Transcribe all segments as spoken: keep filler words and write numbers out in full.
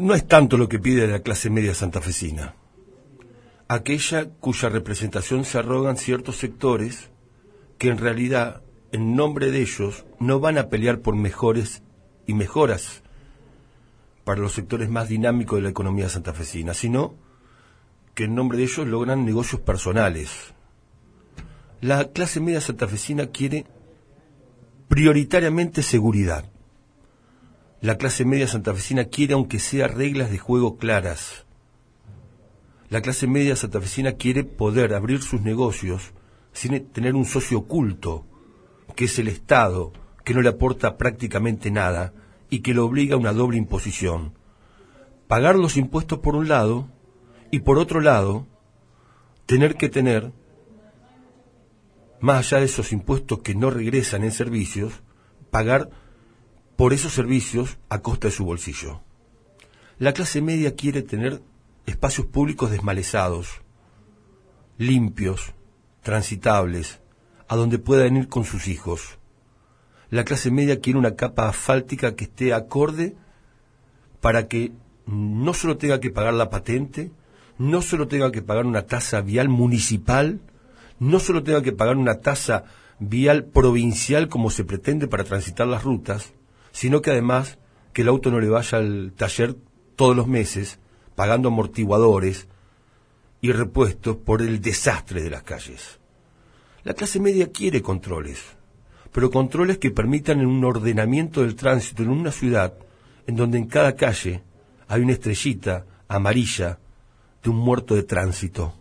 no es tanto lo que pide la clase media santafesina, aquella cuya representación se arrogan ciertos sectores que en realidad, en nombre de ellos, no van a pelear por mejores y mejoras para los sectores más dinámicos de la economía santafesina, sino que en nombre de ellos logran negocios personales. La clase media santafesina quiere prioritariamente seguridad. La clase media santafesina quiere, aunque sea, reglas de juego claras. La clase media santafesina quiere poder abrir sus negocios sin tener un socio oculto, que es el Estado, que no le aporta prácticamente nada y que lo obliga a una doble imposición. Pagar los impuestos por un lado y por otro lado tener que tener, más allá de esos impuestos que no regresan en servicios, pagar por esos servicios a costa de su bolsillo. La clase media quiere tener espacios públicos desmalezados, limpios, transitables, a donde puedan ir con sus hijos. La clase media quiere una capa asfáltica que esté acorde para que no solo tenga que pagar la patente, no solo tenga que pagar una tasa vial municipal, no solo tenga que pagar una tasa vial provincial como se pretende para transitar las rutas, sino que además que el auto no le vaya al taller todos los meses, pagando amortiguadores y repuestos por el desastre de las calles. La clase media quiere controles, pero controles que permitan un ordenamiento del tránsito en una ciudad en donde en cada calle hay una estrellita amarilla de un muerto de tránsito.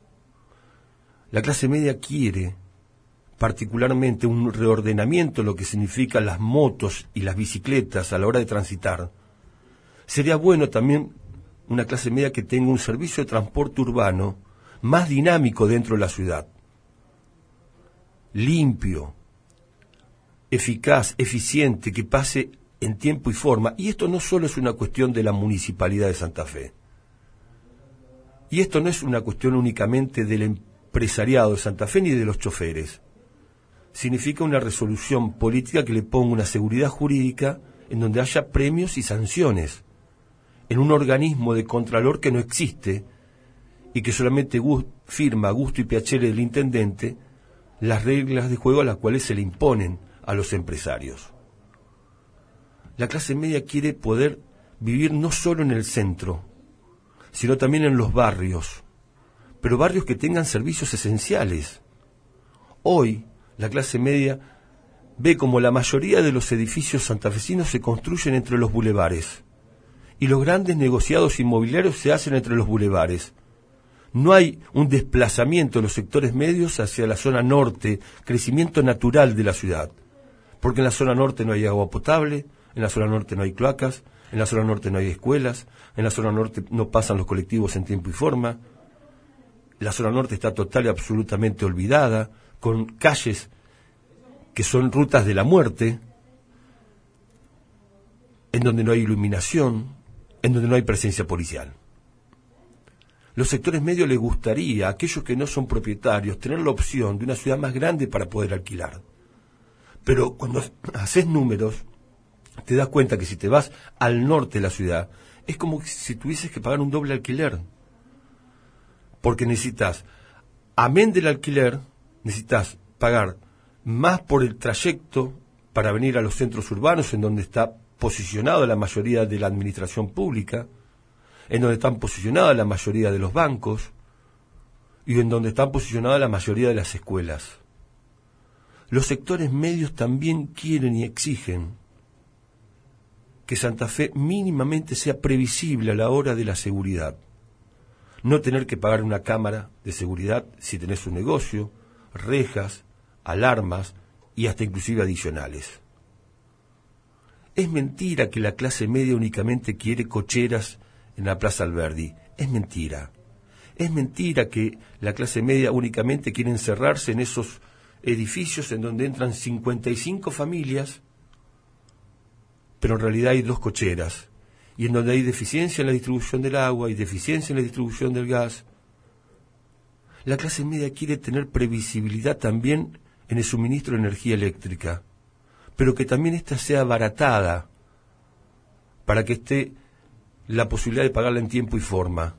La clase media quiere particularmente un reordenamiento de lo que significan las motos y las bicicletas a la hora de transitar. Sería bueno también una clase media que tenga un servicio de transporte urbano más dinámico dentro de la ciudad, limpio, eficaz, eficiente, que pase en tiempo y forma. Y esto no solo es una cuestión de la Municipalidad de Santa Fe, y esto no es una cuestión únicamente del empresariado de Santa Fe ni de los choferes. Significa una resolución política que le ponga una seguridad jurídica en donde haya premios y sanciones, en un organismo de contralor que no existe y que solamente gust, firma a gusto y piacere del intendente las reglas de juego a las cuales se le imponen a los empresarios. La clase media quiere poder vivir no solo en el centro, sino también en los barrios, pero barrios que tengan servicios esenciales. Hoy, la clase media ve como la mayoría de los edificios santafesinos se construyen entre los bulevares y los grandes negociados inmobiliarios se hacen entre los bulevares. No hay un desplazamiento de los sectores medios hacia la zona norte, crecimiento natural de la ciudad, porque en la zona norte no hay agua potable, en la zona norte no hay cloacas, en la zona norte no hay escuelas, en la zona norte no pasan los colectivos en tiempo y forma, la zona norte está total y absolutamente olvidada, con calles que son rutas de la muerte, en donde no hay iluminación, en donde no hay presencia policial. Los sectores medios les gustaría, a aquellos que no son propietarios, tener la opción de una ciudad más grande para poder alquilar. Pero cuando haces números, te das cuenta que si te vas al norte de la ciudad, es como si tuvieses que pagar un doble alquiler. Porque necesitas, amén del alquiler, necesitas pagar más por el trayecto para venir a los centros urbanos en donde está posicionada la mayoría de la administración pública, en donde están posicionadas la mayoría de los bancos y en donde están posicionadas la mayoría de las escuelas. Los sectores medios también quieren y exigen que Santa Fe mínimamente sea previsible a la hora de la seguridad. No tener que pagar una cámara de seguridad si tenés un negocio, rejas, alarmas y hasta inclusive adicionales. Es mentira que la clase media únicamente quiere cocheras en la Plaza Alberdi. Es mentira. Es mentira que la clase media únicamente quiere encerrarse en esos edificios en donde entran cincuenta y cinco familias, pero en realidad hay dos cocheras, y en donde hay deficiencia en la distribución del agua y deficiencia en la distribución del gas. La clase media quiere tener previsibilidad también en el suministro de energía eléctrica, pero que también ésta sea abaratada, para que esté la posibilidad de pagarla en tiempo y forma.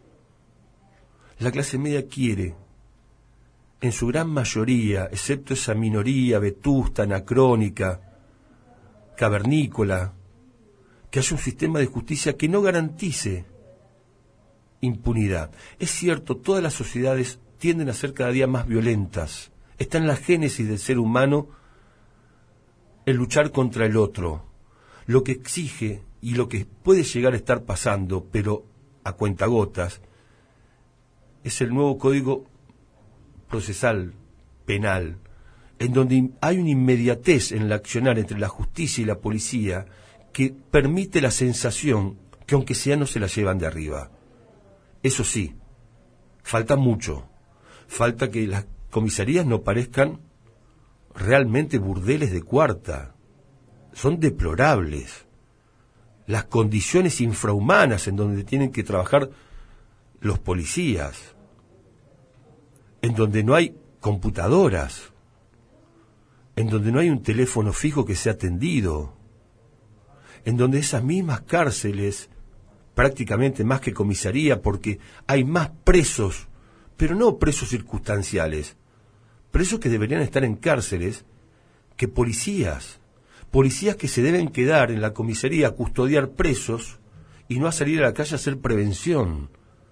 La clase media quiere, en su gran mayoría, excepto esa minoría vetusta, anacrónica, cavernícola, que haya un sistema de justicia que no garantice impunidad. Es cierto, todas las sociedades tienden a ser cada día más violentas. Está en la génesis del ser humano el luchar contra el otro. Lo que exige y lo que puede llegar a estar pasando, pero a cuentagotas, es el nuevo Código Procesal Penal, en donde hay una inmediatez en el accionar entre la justicia y la policía que permite la sensación que aunque sea no se la llevan de arriba. Eso sí, falta mucho. Falta que las comisarías no parezcan realmente burdeles de cuarta. Son deplorables. Las condiciones infrahumanas en donde tienen que trabajar los policías, en donde no hay computadoras, en donde no hay un teléfono fijo que sea atendido, en donde esas mismas cárceles, prácticamente más que comisaría, porque hay más presos, pero no presos circunstanciales, presos que deberían estar en cárceles, que policías, policías que se deben quedar en la comisaría a custodiar presos y no a salir a la calle a hacer prevención.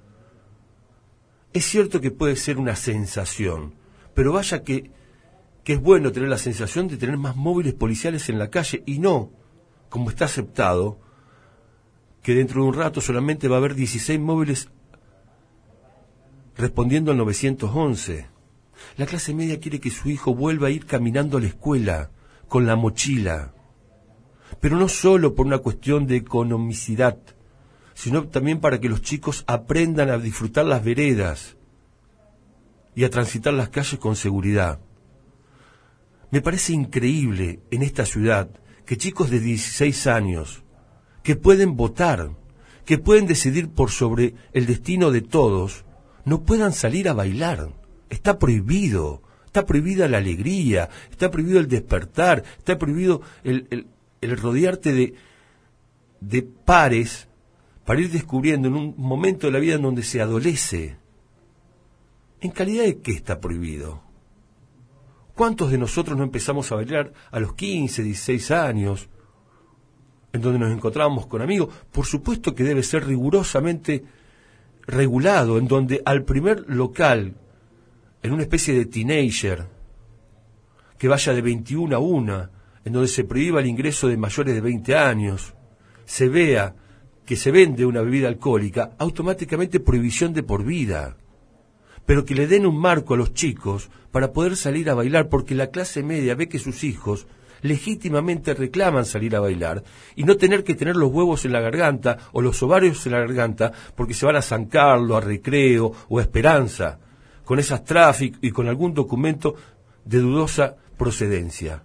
Es cierto que puede ser una sensación, pero vaya que, que es bueno tener la sensación de tener más móviles policiales en la calle y no, como está aceptado, que dentro de un rato solamente va a haber dieciséis móviles respondiendo al nueve once. La clase media quiere que su hijo vuelva a ir caminando a la escuela con la mochila, pero no solo por una cuestión de economicidad, sino también para que los chicos aprendan a disfrutar las veredas y a transitar las calles con seguridad. Me parece increíble en esta ciudad que chicos de dieciséis años, que pueden votar, que pueden decidir por sobre el destino de todos, no puedan salir a bailar. Está prohibido, está prohibida la alegría, está prohibido el despertar, está prohibido el, el, el rodearte de, de pares para ir descubriendo en un momento de la vida en donde se adolece. ¿En calidad de qué está prohibido? ¿Cuántos de nosotros no empezamos a bailar a los quince, dieciséis años, en donde nos encontrábamos con amigos? Por supuesto que debe ser rigurosamente regulado, en donde al primer local, en una especie de teenager, que vaya de veintiuno a una, en donde se prohíba el ingreso de mayores de veinte años, se vea que se vende una bebida alcohólica, automáticamente prohibición de por vida. Pero que le den un marco a los chicos para poder salir a bailar, porque la clase media ve que sus hijos legítimamente reclaman salir a bailar y no tener que tener los huevos en la garganta o los ovarios en la garganta porque se van a San Carlos, a Recreo o a Esperanza, con esas tráficos y con algún documento de dudosa procedencia.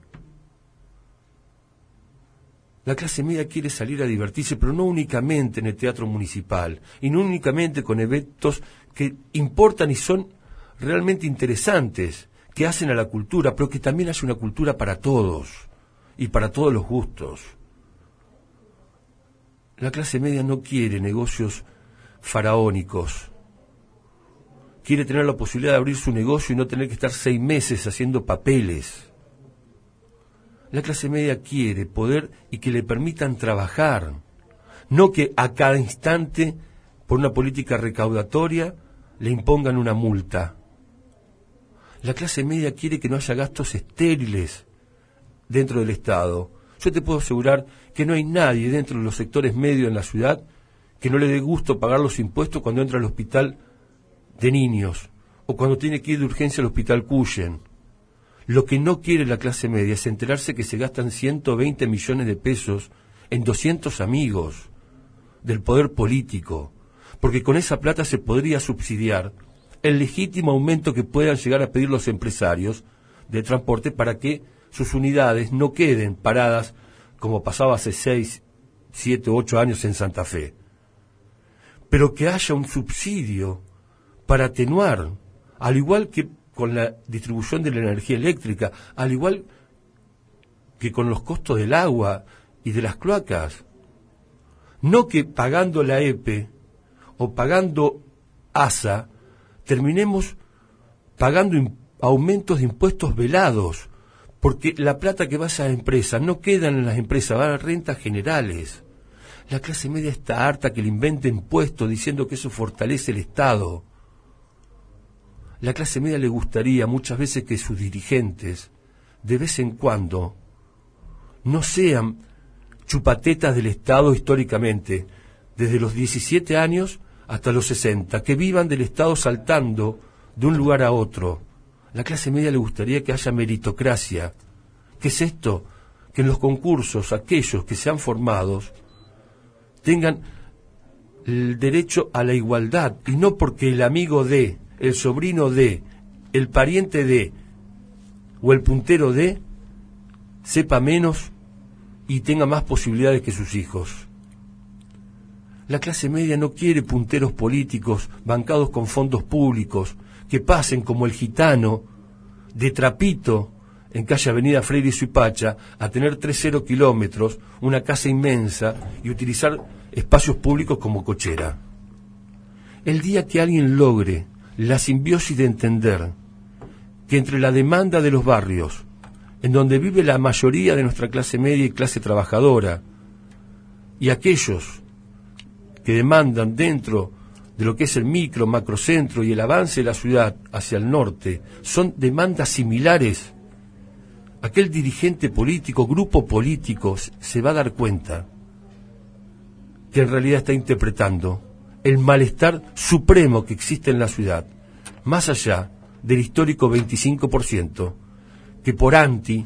La clase media quiere salir a divertirse, pero no únicamente en el teatro municipal, y no únicamente con eventos que importan y son realmente interesantes, que hacen a la cultura, pero que también hace una cultura para todos, y para todos los gustos. La clase media no quiere negocios faraónicos, quiere tener la posibilidad de abrir su negocio y no tener que estar seis meses haciendo papeles. La clase media quiere poder y que le permitan trabajar, no que a cada instante, por una política recaudatoria, le impongan una multa. La clase media quiere que no haya gastos estériles dentro del Estado. Yo te puedo asegurar que no hay nadie dentro de los sectores medios en la ciudad que no le dé gusto pagar los impuestos cuando entra al hospital de niños o cuando tiene que ir de urgencia al hospital Cuyen. Lo que no quiere la clase media es enterarse que se gastan ciento veinte millones de pesos en doscientos amigos del poder político, porque con esa plata se podría subsidiar el legítimo aumento que puedan llegar a pedir los empresarios de transporte para que sus unidades no queden paradas como pasaba hace seis, siete, ocho años en Santa Fe. Pero que haya un subsidio para atenuar, al igual que con la distribución de la energía eléctrica, al igual que con los costos del agua y de las cloacas. No que pagando la E P E o pagando A S A terminemos pagando in- aumentos de impuestos velados, porque la plata que va a esas empresas no queda en las empresas, va a rentas generales. La clase media está harta que le inventen impuestos diciendo que eso fortalece el Estado. La clase media le gustaría muchas veces que sus dirigentes, de vez en cuando, no sean chupatetas del Estado históricamente, desde los diecisiete años hasta los sesenta, que vivan del Estado saltando de un lugar a otro. La clase media le gustaría que haya meritocracia. ¿Qué es esto? Que en los concursos aquellos que sean formados tengan el derecho a la igualdad, y no porque el amigo de, el sobrino de, el pariente de o el puntero de sepa menos y tenga más posibilidades que sus hijos. La clase media no quiere punteros políticos bancados con fondos públicos que pasen como el gitano de Trapito en calle Avenida Freire y Suipacha a tener tres cero kilómetros, una casa inmensa y utilizar espacios públicos como cochera. El día que alguien logre la simbiosis de entender que entre la demanda de los barrios, en donde vive la mayoría de nuestra clase media y clase trabajadora, y aquellos que demandan dentro de lo que es el micro, macrocentro y el avance de la ciudad hacia el norte, son demandas similares, aquel dirigente político, grupo político, se va a dar cuenta que en realidad está interpretando el malestar supremo que existe en la ciudad, más allá del histórico veinticinco por ciento, que por anti,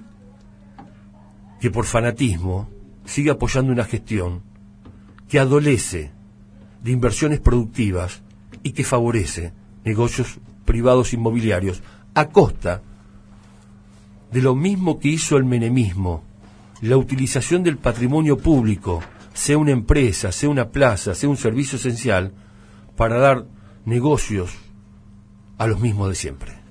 que por fanatismo, sigue apoyando una gestión que adolece de inversiones productivas y que favorece negocios privados inmobiliarios a costa de lo mismo que hizo el menemismo, la utilización del patrimonio público, sea una empresa, sea una plaza, sea un servicio esencial, para dar negocios a los mismos de siempre.